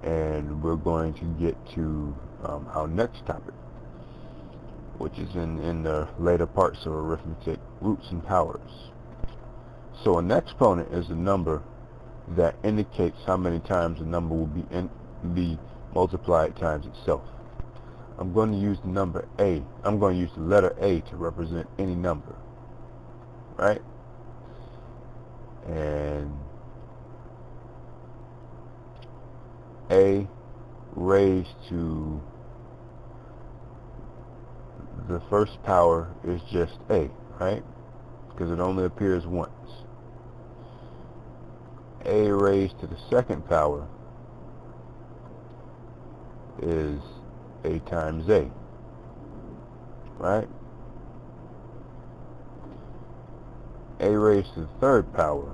and we're going to get to our next topic, which is in the later parts of arithmetic, roots and powers. So an exponent is a number that indicates how many times a number will be multiplied times itself. I'm going to use the number A. I'm going to use the letter A to represent any number, right? And A raised to the first power is just A, right? Because it only appears once. A raised to the second power is A times A, right? A raised to the third power.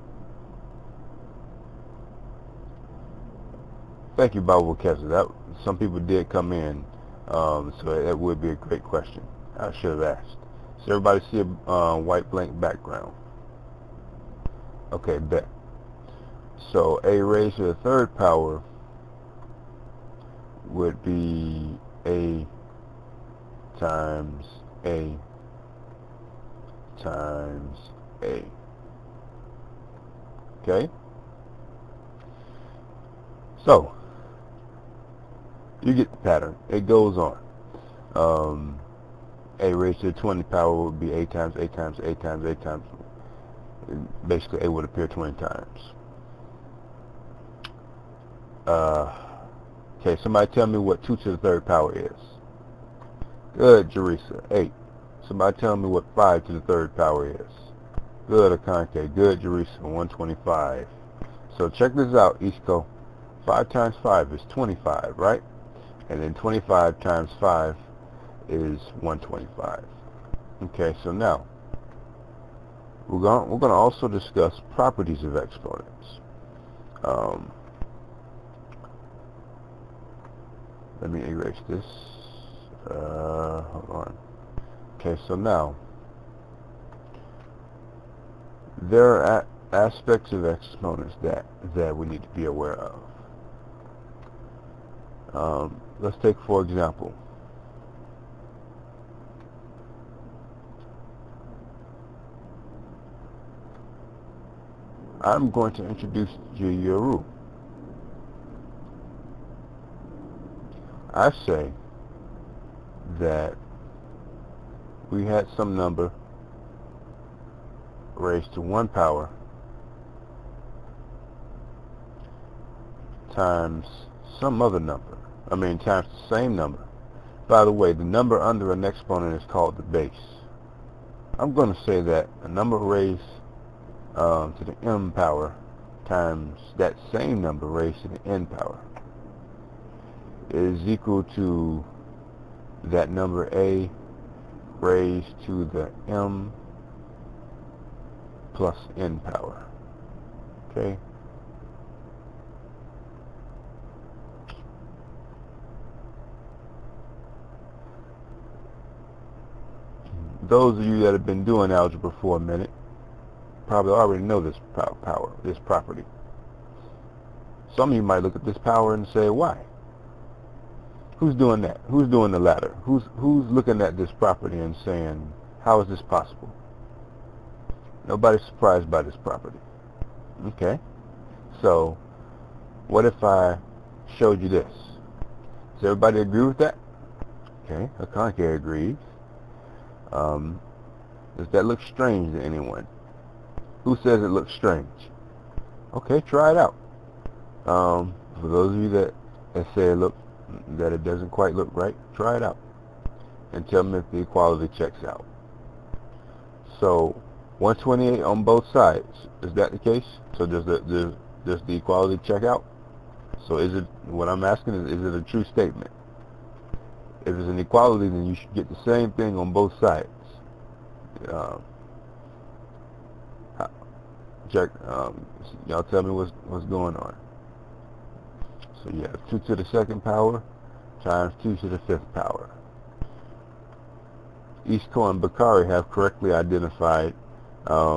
Thank you, Bible Kessler. That some people did come in, so that would be a great question. I should have asked. So everybody see a white blank background? Okay, bet. So A raised to the third power would be A times A times A. Okay? So, you get the pattern. It goes on. A raised to the 20 power would be A times A times A times A times. Basically, A would appear 20 times. Okay, somebody tell me what 2 to the third power is. Good, Jerisa. 8. Somebody tell me what 5 to the third power is. Good, Akanke. Good, Jerisa. 125. So check this out, Isco. 5 times 5 is 25, right? And then 25 times 5 is 125. Okay, so now we're going to also discuss properties of exponents. Let me erase this. Hold on. Okay, so now there are aspects of exponents that we need to be aware of. Let's take, for example, I'm going to introduce you to a rule. I say that we had some number raised to 1 power times some other number. Times the same number. By the way, the number under an exponent is called the base. I'm going to say that a number raised to the m power times that same number raised to the n power is equal to that number A raised to the m plus n power. Okay? Those of you that have been doing algebra for a minute probably already know this this property. Some of you might look at this power and say, why? Who's doing that? Who's doing the latter? Who's looking at this property and saying, how is this possible? Nobody's surprised by this property. Okay? So, what if I showed you this? Does everybody agree with that? Okay, Akanke agrees. Does that look strange to anyone? Who says it looks strange? Okay, try it out. For those of you that say that it doesn't quite look right, try it out and tell me if the equality checks out. So 128 on both sides, is that the case? So does the equality check out? So is it, what I'm asking is it a true statement? If it's an equality, then you should get the same thing on both sides. Check. Y'all tell me what's going on. So you have 2 to the second power times 2 to the fifth power. Isco and Bakari have correctly identified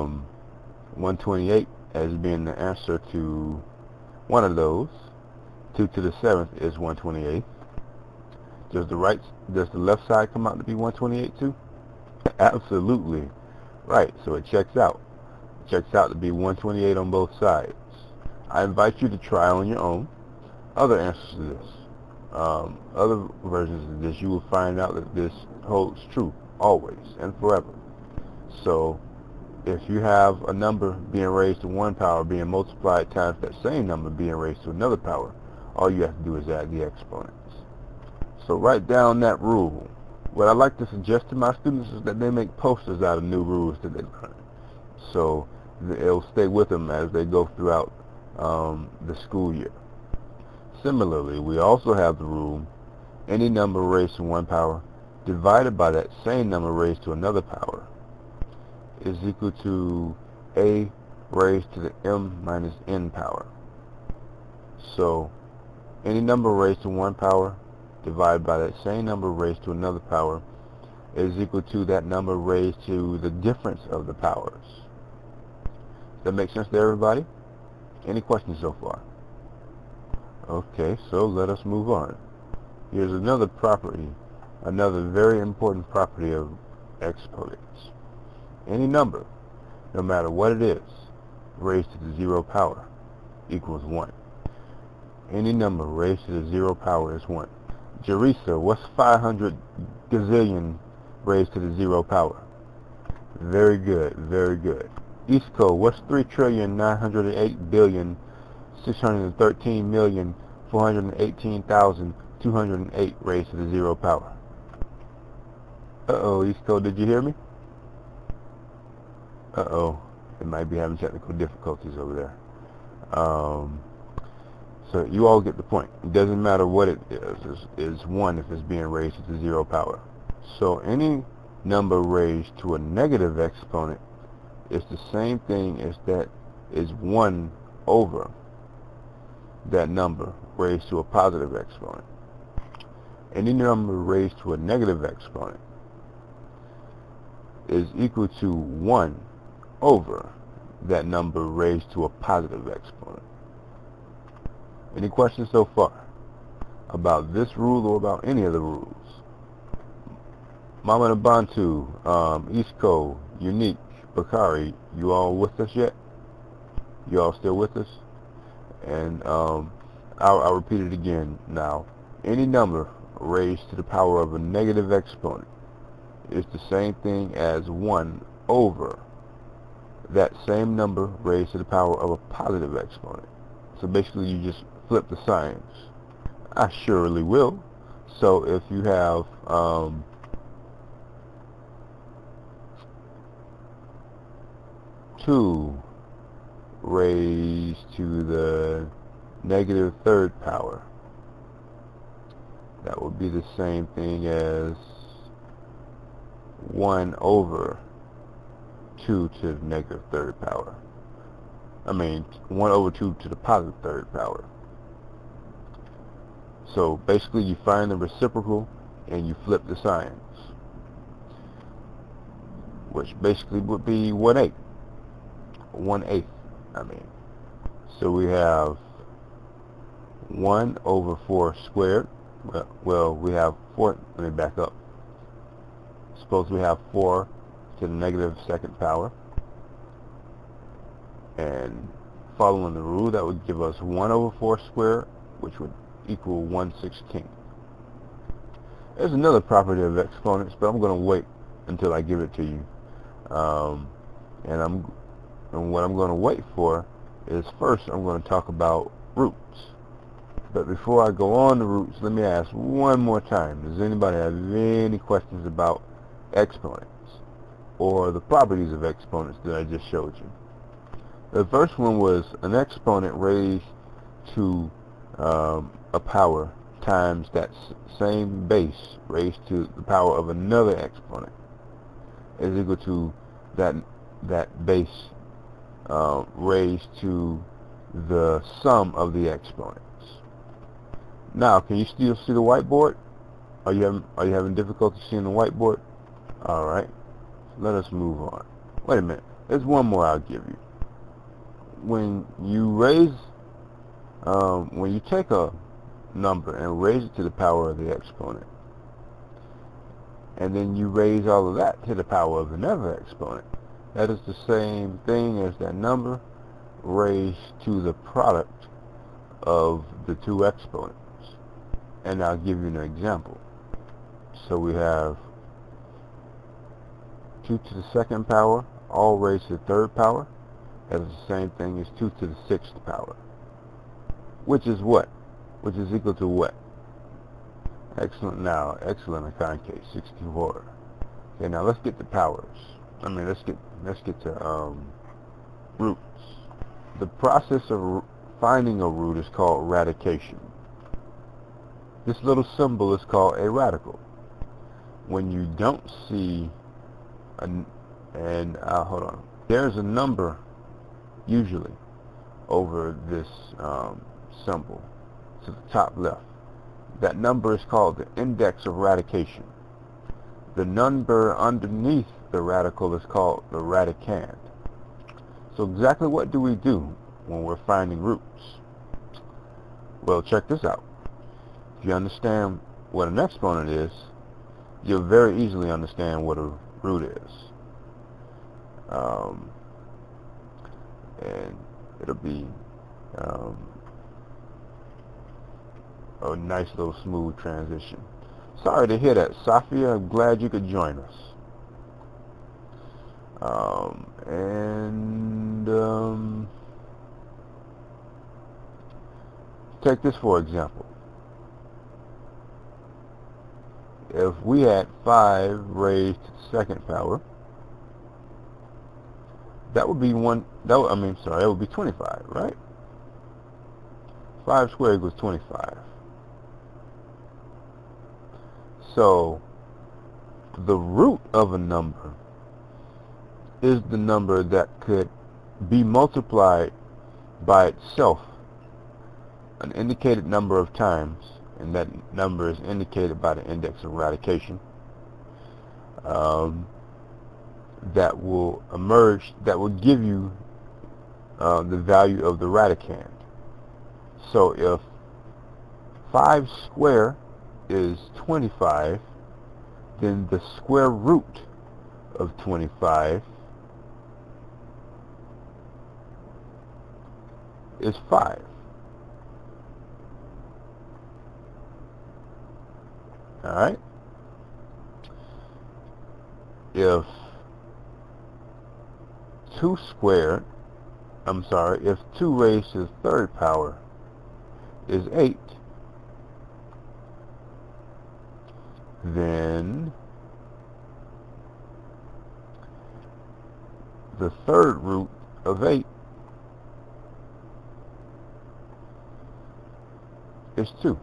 128 as being the answer to one of those. 2 to the 7th is 1/28. Does the left side come out to be 1/28 too? Absolutely. Right, so it checks out. It checks out to be 1/28 on both sides. I invite you to try on your own other answers to this. Other versions of this, you will find out that this holds true always and forever. So if you have a number being raised to one power being multiplied times that same number being raised to another power, all you have to do is add the exponents. So write down that rule. What I like to suggest to my students is that they make posters out of new rules that they learn. So it'll stay with them as they go throughout the school year. Similarly, we also have the rule, any number raised to one power divided by that same number raised to another power is equal to a raised to the m minus n power. So any number raised to one power divided by that same number raised to another power is equal to that number raised to the difference of the powers. Does that make sense to everybody? Any questions so far? Okay, so let us move on. Here's another property, another very important property of exponents. Any number, no matter what it is, raised to the 0 power equals 1. Any number raised to the 0 power is 1. Jerisa, what's 500 gazillion raised to the 0 power? Very good, very good. Eastco, what's 3,908,613,418,208 raised to the 0 power? Uh-oh, Eastco, did you hear me? Uh-oh, it might be having technical difficulties over there. So you all get the point. It doesn't matter what it is 1 if it's being raised to the 0 power. So any number raised to a negative exponent is the same thing as that is 1 over that number raised to a positive exponent. Any number raised to a negative exponent is equal to 1 over that number raised to a positive exponent. Any questions so far about this rule or about any of the rules? Mama Nabantu, Isco, Unique, Bakari, you all with us yet? You all still with us? And I'll repeat it again now. Any number raised to the power of a negative exponent is the same thing as 1 over that same number raised to the power of a positive exponent. So basically you just flip the signs. I surely will. So if you have 2 raised to the negative 3rd power, that would be the same thing as 1 over 2 to the negative 3rd power. 1 over 2 to the positive 3rd power. So basically you find the reciprocal and you flip the signs, which basically would be 1/8. 1/8, So we have 1 over 4 squared. Well, we have 4, let me back up. Suppose we have 4 to the negative 2nd power. And following the rule, that would give us 1 over 4 squared, which would equal 1/16. There's another property of exponents, but I'm going to wait until I give it to you. And what I'm going to wait for is, first I'm going to talk about roots. But before I go on to roots, let me ask one more time. Does anybody have any questions about exponents or the properties of exponents that I just showed you? The first one was an exponent raised to a power times that same base raised to the power of another exponent is equal to that base raised to the sum of the exponents. Now, can you still see the whiteboard? Are you having difficulty seeing the whiteboard? All right, let us move on. Wait a minute. There's one more I'll give you. When you take a number and raise it to the power of the exponent. And then you raise all of that to the power of another exponent. That is the same thing as that number raised to the product of the two exponents. And I'll give you an example. So we have 2 to the second power, all raised to the third power. That is the same thing as 2 to the sixth power. Which is what? Which is equal to what? Excellent now. Excellent in concave. 64. Okay, now let's get to powers. Let's get to roots. The process of finding a root is called radication. This little symbol is called a radical. When you don't see hold on. There's a number usually over this symbol to the top left. That number is called the index of radication. The number underneath the radical is called the radicand. So exactly what do we do when we're finding roots? Well, check this out. If you understand what an exponent is, you'll very easily understand what a root is. And it'll be a nice little smooth transition. Sorry to hear that, Safia. I'm glad you could join us. Take this for example. If we had 5 raised to the second power, that would be that would be 25, right? 5 squared equals 25. So the root of a number is the number that could be multiplied by itself an indicated number of times, and that number is indicated by the index of radication, that will emerge, that will give you the value of the radicand. So if 5 squared is 25, then the square root of 25 is 5. Alright? If 2 squared, if 2 raised to the third power is 8, then the third root of 8 is 2.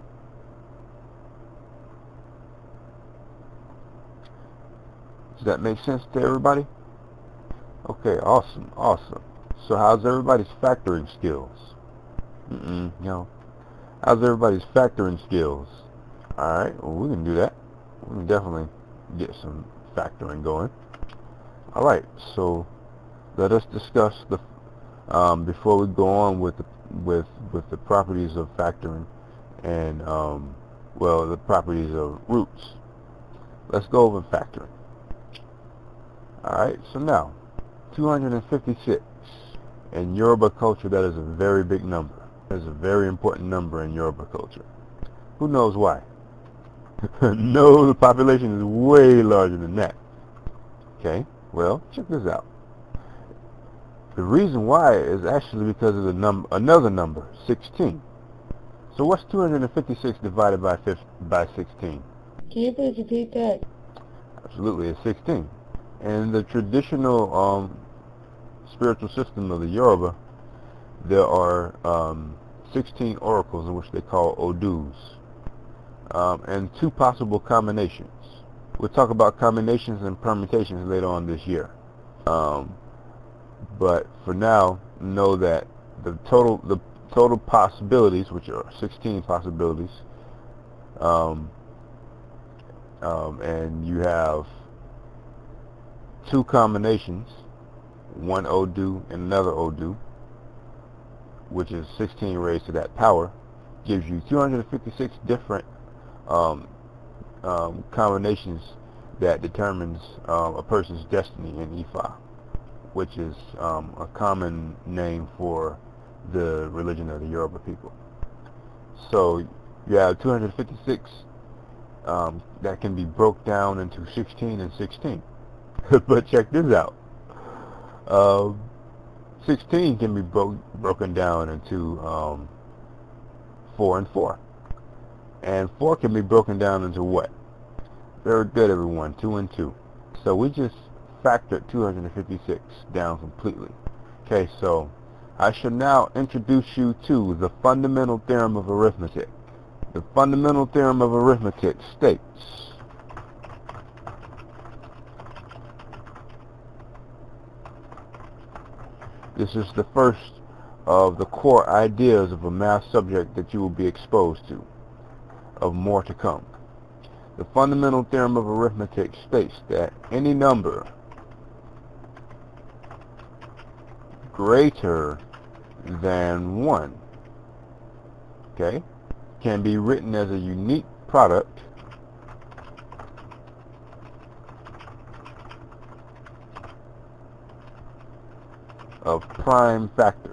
Does that make sense to everybody? Okay, awesome. So how's everybody's factoring skills? No. How's everybody's factoring skills? Alright, well, we can do that. We can definitely get some factoring going. Alright, so let us discuss the before we go on with the properties of factoring and the properties of roots. Let's go over factoring. Alright, so now 256. In Yoruba culture, that is a very big number. That is a very important number in Yoruba culture. Who knows why? No, the population is way larger than that. Okay, well, check this out. The reason why is actually because of the another number, 16. So what's 256 divided by 16? Can you please repeat that? Absolutely, it's 16. In the traditional spiritual system of the Yoruba, there are 16 oracles in which they call Odus, and 2 possible combinations. We'll talk about combinations and permutations later on this year. But for now, know that the total possibilities, which are 16 possibilities, and you have 2 combinations, one Odu and another Odu, which is 16 raised to that power. gives you 256 different combinations that determines a person's destiny in Ifa, which is a common name for the religion of the Yoruba people. So you have 256 that can be broke down into 16 and 16. But check this out. 16 can be broken down into 4 and 4. And 4 can be broken down into what? Very good, everyone. 2 and 2. So we just factored 256 down completely. Okay, so I shall now introduce you to the fundamental theorem of arithmetic. The fundamental theorem of arithmetic states this is the first of the core ideas of a math subject that you will be exposed to, of more to come. The fundamental theorem of arithmetic states that any number greater than 1, okay, can be written as a unique product of prime factors.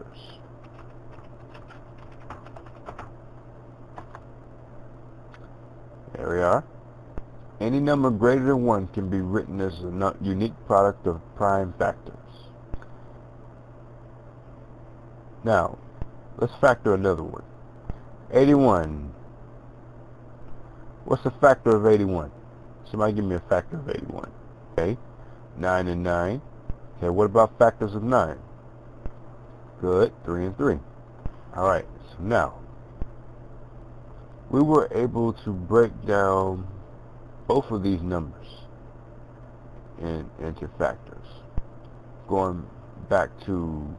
There we are. Any number greater than 1 can be written as a unique product of prime factors. Now, let's factor another one. 81. What's the factor of 81? Somebody give me a factor of 81. Okay. 9 and 9. Okay, what about factors of 9? Good. 3 and 3. Alright, so now we were able to break down both of these numbers into factors. Going back to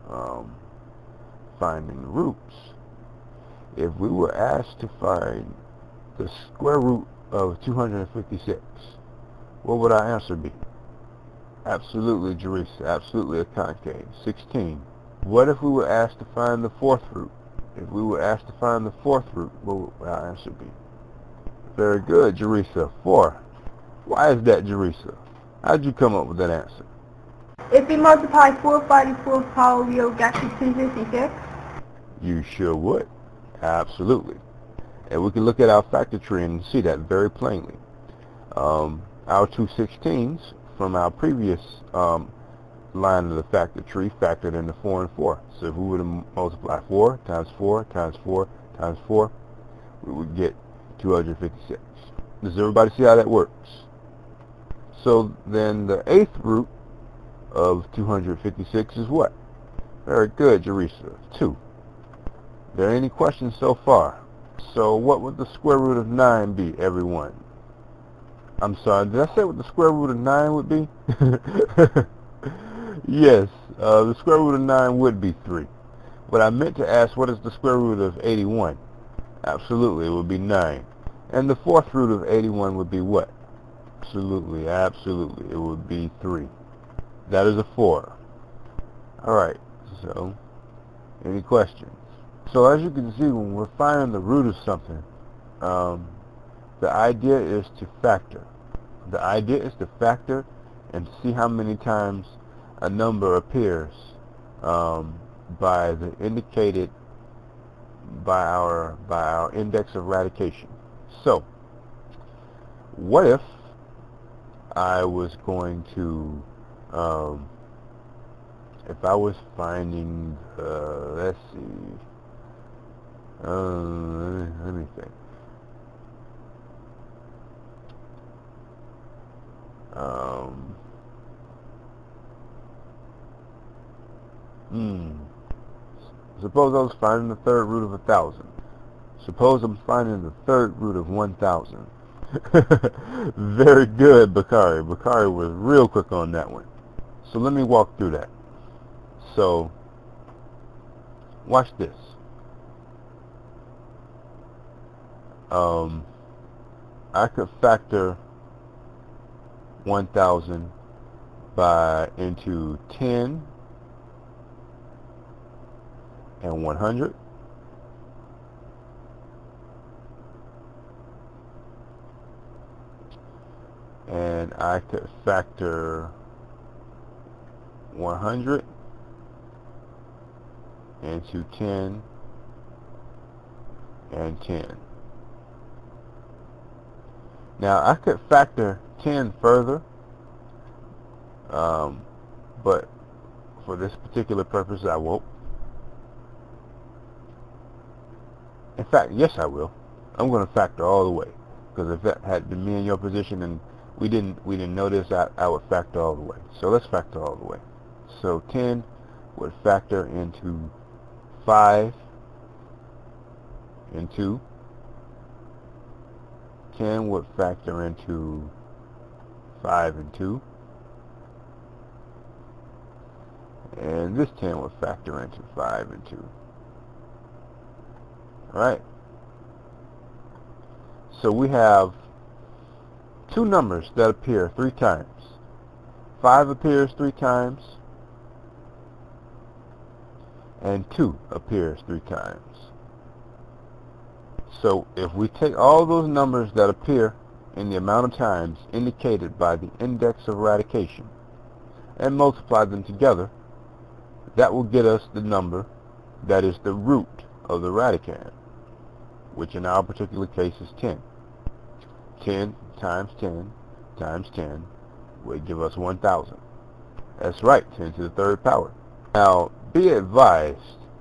finding the roots. If we were asked to find the square root of 256, what would our answer be? Absolutely, Jerisa. Absolutely, a concave. 16. What if we were asked to find the fourth root? If we were asked to find the fourth root, what would our answer be? Very good, Jerisa. 4. Why is that, Jerisa? How'd you come up with that answer? If you multiply 4 by the fourth power, you'll get to 256. You sure would. Absolutely. And we can look at our factor tree and see that very plainly. Our 2 16s from our previous line of the factor tree factored into 4 and 4. So if we were to multiply 4 times 4 times 4 times 4, we would get 256. Does everybody see how that works? So then the 8th root of 256 is what? Very good, Jerisa. 2. Are there any questions so far? So what would the square root of 9 be, everyone? I'm sorry, did I say what the square root of 9 would be? Yes, the square root of 9 would be 3. But I meant to ask, what is the square root of 81? Absolutely, it would be 9. And the fourth root of 81 would be what? Absolutely, it would be 3. That is a 4. Alright, so, any questions? So as you can see, when we're finding the root of something, the idea is to factor. The idea is to factor and see how many times a number appears by the indicated by our index of eradication. So, what if I was going to if I was finding let's see, let me think. Suppose I was finding the third root of 1,000. Suppose I'm finding the third root of 1,000. Very good, Bakari. Bakari was real quick on that one. So let me walk through that. So, watch this. I could factor 1,000 into 10 and 100 and I could factor 100 into 10 and 10. Now I could factor 10 further, but for this particular purpose I won't. In fact, yes I will. I'm going to factor all the way, because if that had been me in your position and we didn't know this, I would factor all the way. So let's factor all the way. So 10 would factor into 5 and 2. 10 would factor into 5 and 2. And this 10 would factor into 5 and 2. Alright. So we have two numbers that appear 3 times. 5 appears 3 times, and 2 appears 3 times. So if we take all those numbers that appear in the amount of times indicated by the index of eradication and multiply them together, that will get us the number that is the root of the radicand, which in our particular case is 10. 10 times 10 times 10 would give us 1,000. That's right, 10 to the third power. Now, be advised,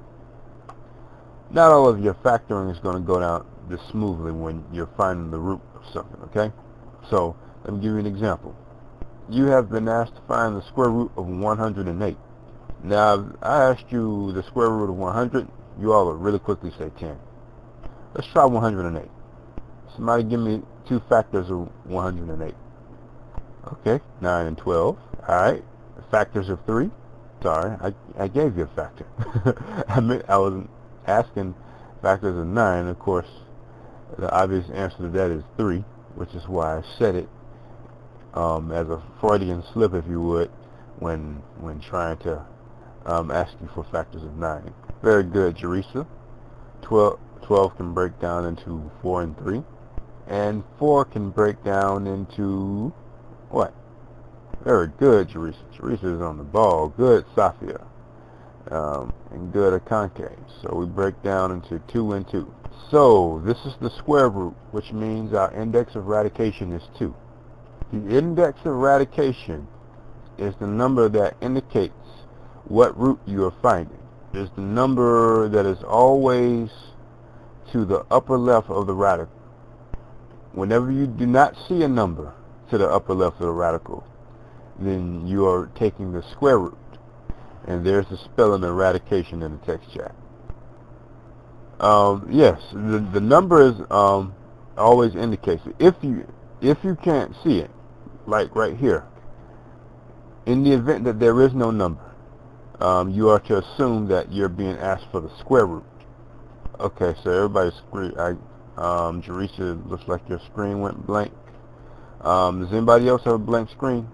not all of your factoring is going to go down this smoothly when you're finding the root of something, okay? So, let me give you an example. You have been asked to find the square root of 108. Now, if I asked you the square root of 100, you all would really quickly say 10. Let's try 108. Somebody give me 2 factors of 108. Okay, 9 and 12. Alright, factors of 3. Sorry, I gave you a factor. I was asking factors of 9. Of course, the obvious answer to that is 3, which is why I said it as a Freudian slip, if you would, when trying to ask you for factors of 9. Very good, Jerisa. 12 can break down into 4 and 3. And 4 can break down into what? Very good, Jerisa. Jerisa is on the ball. Good, Safia. And good, Akanke. So we break down into 2 and 2. So this is the square root, which means our index of eradication is 2. The index of eradication is the number that indicates what root you are finding. It is the number that is always to the upper left of the radical. Whenever you do not see a number to the upper left of the radical, then you are taking the square root. And there's the spelling of eradication in the text chat. Yes, the number is always indicates it. If you can't see it, like right here, in the event that there is no number, you are to assume that you're being asked for the square root. Okay, so everybody's Jerisa, looks like your screen went blank. Does anybody else have a blank screen?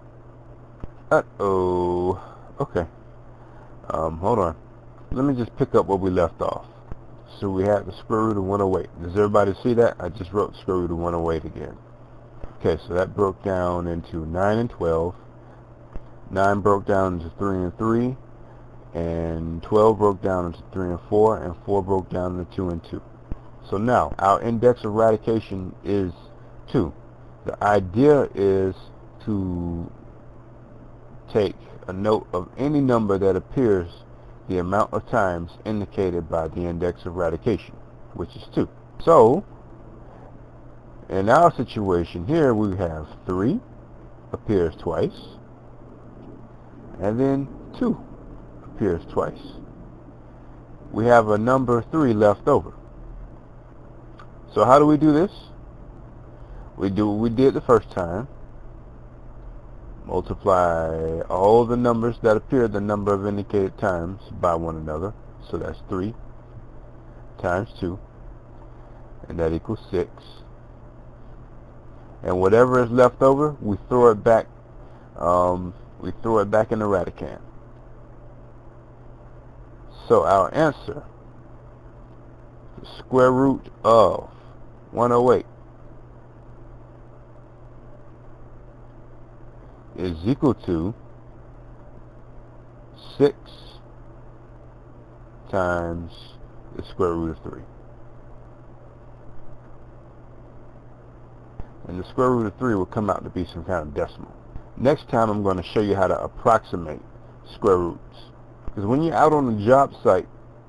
Uh-oh. Okay. Hold on. Let me just pick up where we left off. So we had the square root of 108. Does everybody see that? I just wrote the square root of 108 again. Okay, so that broke down into 9 and 12. 9 broke down into 3 and 3. And 12 broke down into 3 and 4. And 4 broke down into 2 and 2. So now, our index of eradication is 2. The idea is to take a note of any number that appears the amount of times indicated by the index of eradication, which is 2. So, in our situation here, we have 3 appears twice, and then 2 appears twice. We have a number 3 left over. So how do we do this? We do what we did the first time. Multiply all the numbers that appear the number of indicated times by one another. So that's 3 times 2. And that equals 6. And whatever is left over, we throw it back. We throw it back in the radicand. So our answer, the square root of 108, is equal to 6 times the square root of 3. And the square root of 3 will come out to be some kind of decimal. Next time I'm going to show you how to approximate square roots. Because when you're out on the job site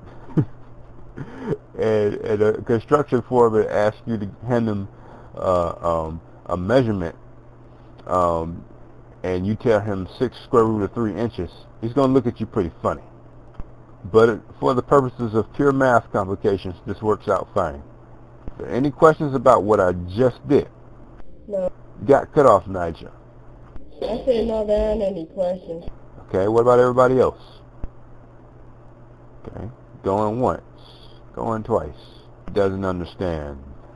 and a construction foreman asks you to hand them a measurement, and you tell him 6 square root of 3 inches, he's going to look at you pretty funny. But for the purposes of pure math complications, this works out fine. Any questions about what I just did? No. Got cut off, Nigel. I said no, there aren't any questions. Okay, what about everybody else? Okay, going once, going twice. Doesn't understand.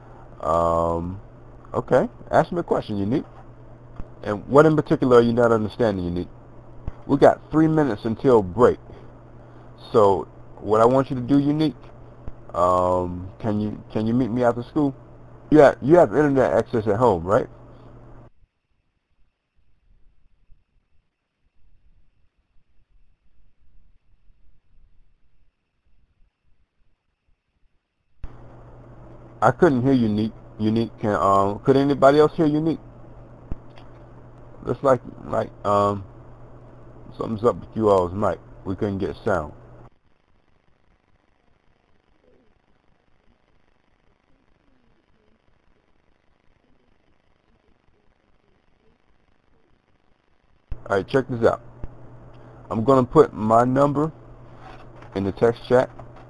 Okay, ask me a question, Unique. And what in particular are you not understanding, Unique? We got 3 minutes until break. So what I want you to do, Unique, can you meet me after school? You have internet access at home, right? I couldn't hear Unique. Unique, could anybody else hear Unique? Looks like something's up with you all's mic. We couldn't get sound. Alright, check this out. I'm going to put my number in the text chat.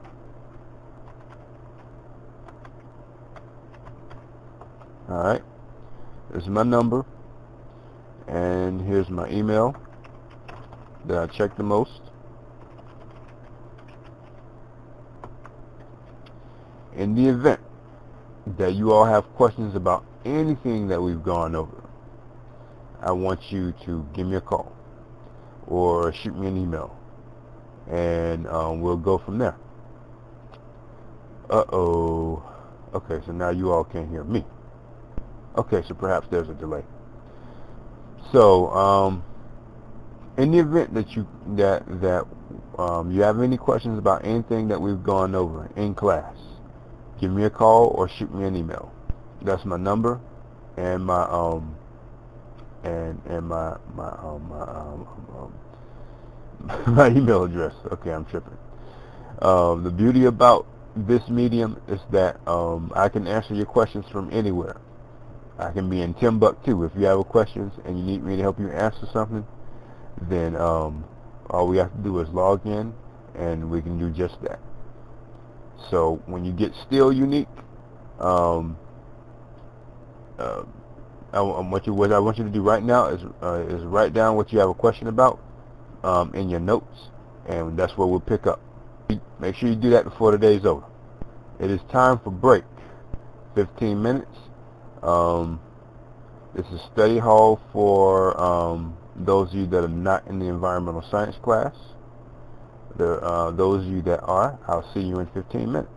Alright, this is my number, and here's my email that I check the most. In the event that you all have questions about anything that we've gone over, I want you to give me a call or shoot me an email, and we'll go from there. Uh-oh. Okay, so now you all can't hear me. Okay, so perhaps there's a delay. So, in the event that you have any questions about anything that we've gone over in class, give me a call or shoot me an email. That's my number and my my email address. Okay, I'm tripping. The beauty about this medium is that I can answer your questions from anywhere. I can be in Timbuktu. If you have questions and you need me to help you answer something, then all we have to do is log in and we can do just that. So when you get still, Unique, what I want you to do right now is write down what you have a question about in your notes, and that's where we'll pick up. Make sure you do that before the day's over. It is time for break. 15 minutes. This is study hall for those of you that are not in the environmental science class. Those of you that are, I'll see you in 15 minutes.